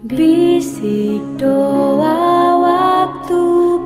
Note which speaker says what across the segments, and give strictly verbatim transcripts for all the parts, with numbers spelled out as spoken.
Speaker 1: Bisik doa waktu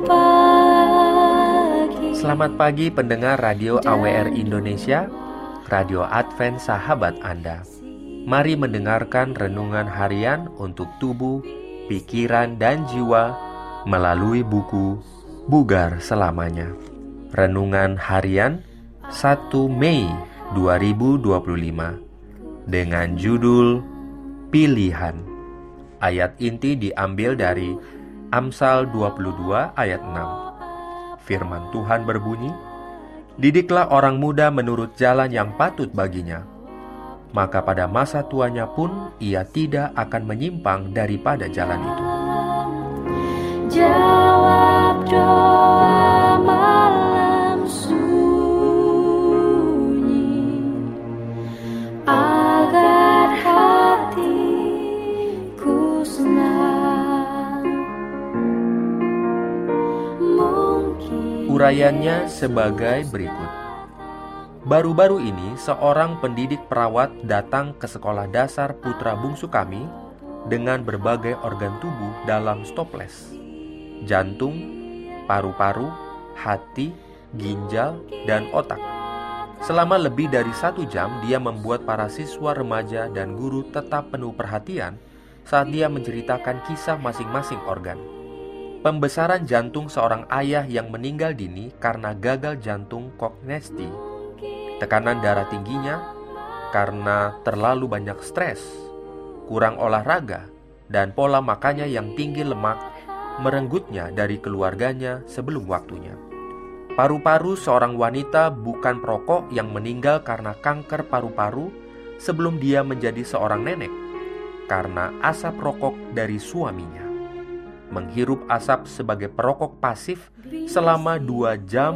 Speaker 1: pagi.
Speaker 2: Selamat pagi pendengar Radio A W R Indonesia, Radio Advent Sahabat Anda. Mari mendengarkan renungan harian untuk tubuh, pikiran, dan jiwa melalui buku Bugar Selamanya. Renungan harian satu Mei dua ribu dua puluh lima dengan judul Pilihan. Ayat inti diambil dari Amsal dua puluh dua ayat enam. Firman Tuhan berbunyi, "Didiklah orang muda menurut jalan yang patut baginya, maka pada masa tuanya pun ia tidak akan menyimpang daripada jalan itu."
Speaker 1: Jawab doa malam sunyi, agar hatiku senang. Mungkin
Speaker 2: Urayanya sebagai berikut. Baru-baru ini seorang pendidik perawat datang ke sekolah dasar putra bungsu kami dengan berbagai organ tubuh dalam stoples. Jantung, paru-paru, hati, ginjal, dan otak. Selama lebih dari satu jam, dia membuat para siswa remaja dan guru tetap penuh perhatian saat dia menceritakan kisah masing-masing organ. Pembesaran jantung seorang ayah yang meninggal dini karena gagal jantung kognesti. Tekanan darah tingginya karena terlalu banyak stres, kurang olahraga, dan pola makannya yang tinggi lemak merenggutnya dari keluarganya sebelum waktunya. Paru-paru seorang wanita bukan perokok yang meninggal karena kanker paru-paru sebelum dia menjadi seorang nenek, karena asap rokok dari suaminya. Menghirup asap sebagai perokok pasif selama dua jam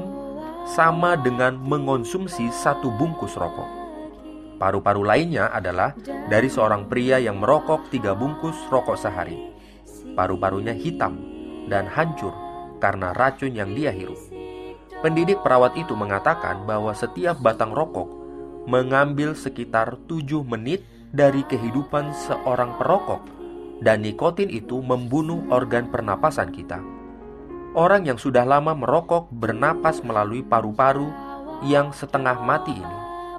Speaker 2: sama dengan mengonsumsi satu bungkus rokok. Paru-paru lainnya adalah dari seorang pria yang merokok tiga bungkus rokok sehari. Paru-parunya hitam dan hancur karena racun yang dia hirup. Pendidik perawat itu mengatakan bahwa setiap batang rokok mengambil sekitar tujuh menit dari kehidupan seorang perokok, dan nikotin itu membunuh organ pernapasan kita. Orang yang sudah lama merokok bernapas melalui paru-paru yang setengah mati ini.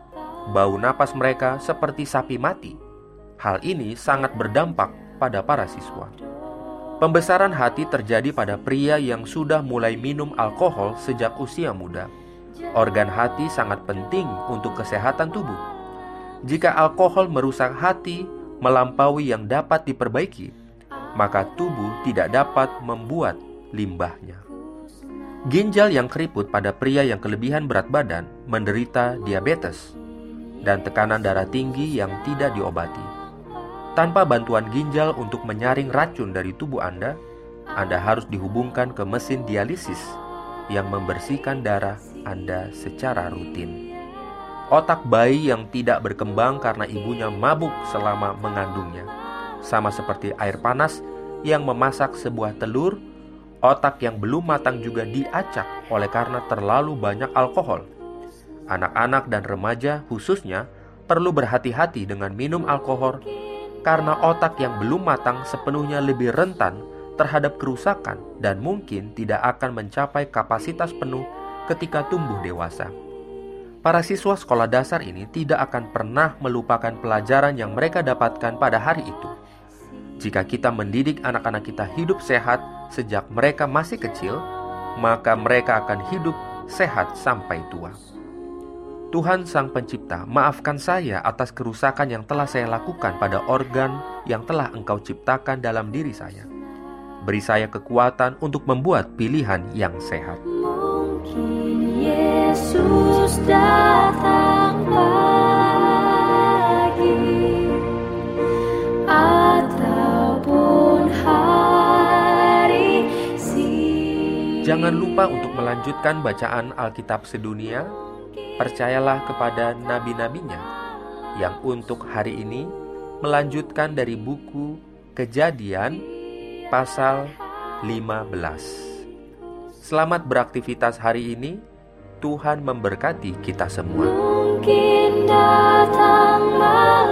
Speaker 2: Bau napas mereka seperti sapi mati. Hal ini sangat berdampak pada para siswa. Pembesaran hati terjadi pada pria yang sudah mulai minum alkohol sejak usia muda. Organ hati sangat penting untuk kesehatan tubuh. Jika alkohol merusak hati melampaui yang dapat diperbaiki, maka tubuh tidak dapat membuat limbahnya. Ginjal yang keriput pada pria yang kelebihan berat badan menderita diabetes dan tekanan darah tinggi yang tidak diobati. Tanpa bantuan ginjal untuk menyaring racun dari tubuh Anda, Anda harus dihubungkan ke mesin dialisis yang membersihkan darah Anda secara rutin. Otak bayi yang tidak berkembang karena ibunya mabuk selama mengandungnya. Sama seperti air panas yang memasak sebuah telur, otak yang belum matang juga diacak oleh karena terlalu banyak alkohol. Anak-anak dan remaja khususnya perlu berhati-hati dengan minum alkohol karena otak yang belum matang sepenuhnya lebih rentan terhadap kerusakan dan mungkin tidak akan mencapai kapasitas penuh ketika tumbuh dewasa. Para siswa sekolah dasar ini tidak akan pernah melupakan pelajaran yang mereka dapatkan pada hari itu. Jika kita mendidik anak-anak kita hidup sehat sejak mereka masih kecil, maka mereka akan hidup sehat sampai tua. Tuhan Sang Pencipta, maafkan saya atas kerusakan yang telah saya lakukan pada organ yang telah Engkau ciptakan dalam diri saya. Beri saya kekuatan untuk membuat pilihan yang sehat.
Speaker 1: mungkin Yesus datang pagi ataupun hari siang.
Speaker 2: Jangan lupa untuk melanjutkan bacaan Alkitab sedunia. Percayalah kepada nabi-nabinya yang untuk hari ini melanjutkan dari buku Kejadian pasal lima belas. Selamat beraktivitas hari ini. Tuhan memberkati kita semua.
Speaker 1: Mungkin datang